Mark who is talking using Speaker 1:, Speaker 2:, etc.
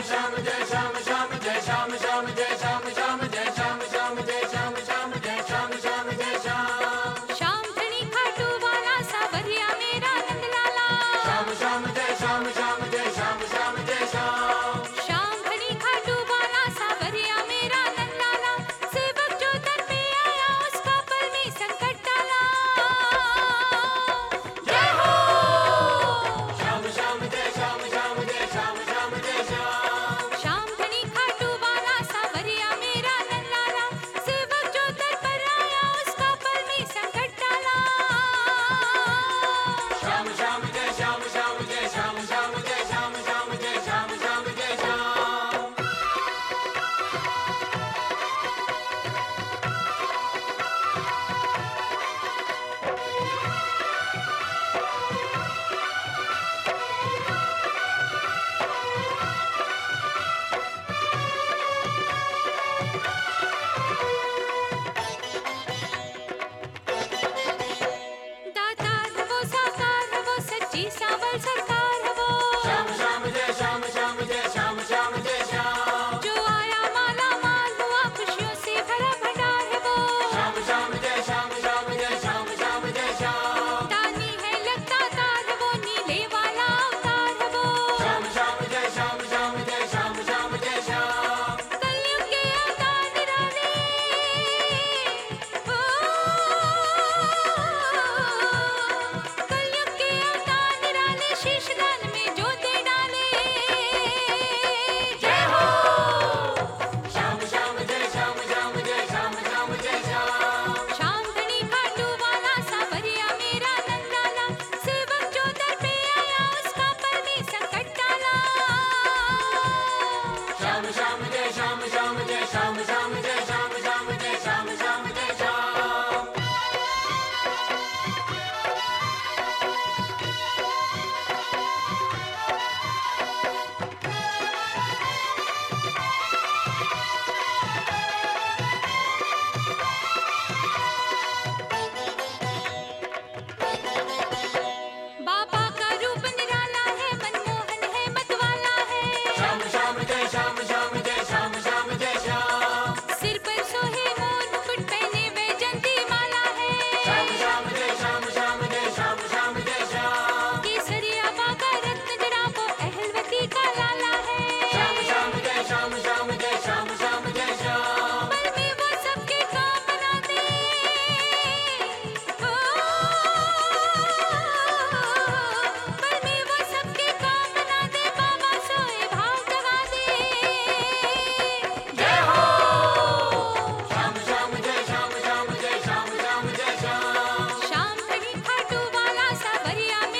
Speaker 1: श्याम जय श्याम श्याम जय श्याम श्याम जय श्याम श्याम जय श्याम श्याम जय श्याम श्याम जय श्याम श्याम जय श्याम
Speaker 2: श्याम धनी खाटू वाला सावरिया मेरा नंदलाला।
Speaker 1: श्याम श्याम जय श्याम श्याम जय श्याम श्याम जय श्याम
Speaker 2: श्याम धनी खाटू वाला सावरिया मेरा नंदलाला। सेवक जो दर पे आया उसका पल में संकट टाला। जय हो
Speaker 1: श्याम श्याम जय श्याम श्याम जय श्याम श्याम जय श्याम
Speaker 2: श्याम धनी खाटू वाला सावरिया मेरा नंदलाला। सेवक जो दर पर आया उसका पल में संकट टाला।
Speaker 1: श्याम श्याम जय श्याम श्याम जय श्याम श्याम जय श्याम श्याम जय श्याम श्याम जय श्याम
Speaker 2: दातार है वो साकार है वो सच्ची सावल सरकार है वो।
Speaker 1: श्याम श्याम जय श्याम श्याम जय श्याम श्याम जय श्याम
Speaker 2: जो आया माला माल हुआ खुशियों से भरा भंडार है वो।
Speaker 1: श्याम श्याम जय श्याम श्याम जय श्याम श्याम जय श्याम
Speaker 2: दानी है लगता तार है वो नीले वाला अवतार है वो।
Speaker 1: श्याम श्याम जय श्याम श्याम जय श्याम श्याम जय श्याम
Speaker 2: कलयुग के अवतार निराले ओ, कलयुग के अवतार निराले शीश दान में जो दे डाले। जय हो
Speaker 1: श्याम श्याम जय श्याम श्याम जय श्याम श्याम जय श्याम
Speaker 2: श्याम धनी खाटू वाला सावरिया मेरा नंदलाला। सेवक जो दर पे आया उसका पल में संकट टाला।
Speaker 1: श्याम श्याम जय श्याम श्याम जय श्याम श्याम जय श्याम श्याम जय श्याम श्याम जय श्याम
Speaker 2: बाबा का रूप निराला है मनमोहन है मतवाला है।
Speaker 1: श्याम श्याम जय श्याम श्याम जय श्याम श्याम जय श्याम
Speaker 2: सिर पर सोहे मोर मुकुट पहने वैजंती माला है।
Speaker 1: श्याम श्याम जय श्याम श्याम जय श्याम श्याम जय श्याम
Speaker 2: केसरिया बागा रत्न जड़ा वो अहलवती का लाला है।
Speaker 1: श्याम श्याम जय श्याम श्याम जय श्याम श्याम जय श्याम
Speaker 2: पल में वो सबके काम बना दे ओ, पल में वो सबके काम बना दे बाबा सोए भाव जगा दे।
Speaker 1: जय हो श्याम श्याम जय श्याम श्याम जय श्याम श्याम जय श्याम
Speaker 2: श्याम धनी खाटू वाला सावरिया